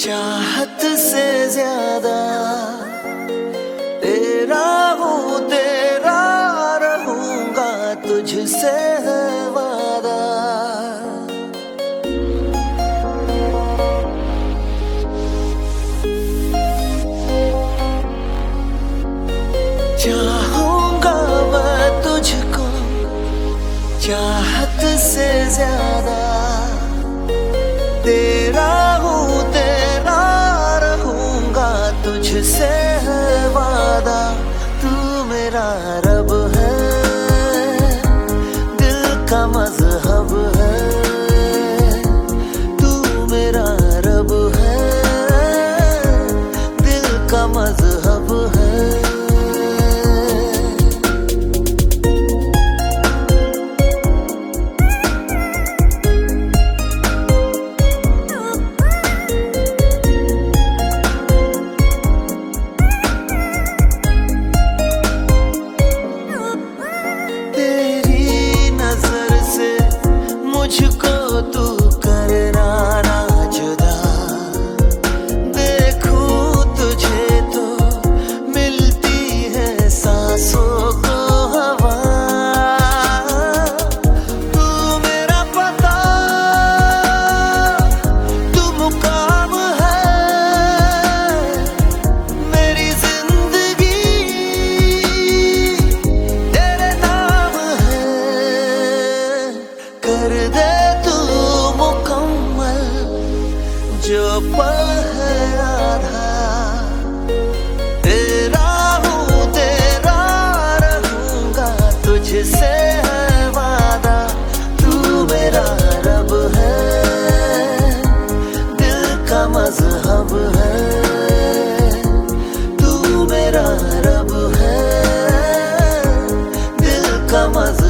चाहत से ज्यादा तेरा हूँ, तेरा रहूंगा, तुझसे है वादा। चाहूंगा मैं तुझको चाहत से ज्यादा, तेरा हूँ, तेरा रहूंगा, तुझसे है वादा। तू मेरा रब है, दिल का मजहब है। तू मेरा रब है, दिल का मजहब है। मुझको तू करना ना जुदा, देखूं तुझे तो मिलती है सांसों को हवा। तू मेरा पता, तू मुकाम है, मेरी जिंदगी तेरे नाम है। कर दे जो पल है आधा, तेरा हूँ, तेरा रहूंगा, तुझसे है वादा। तू मेरा रब है, दिल का मजहब है। तू मेरा रब है, दिल का मजहब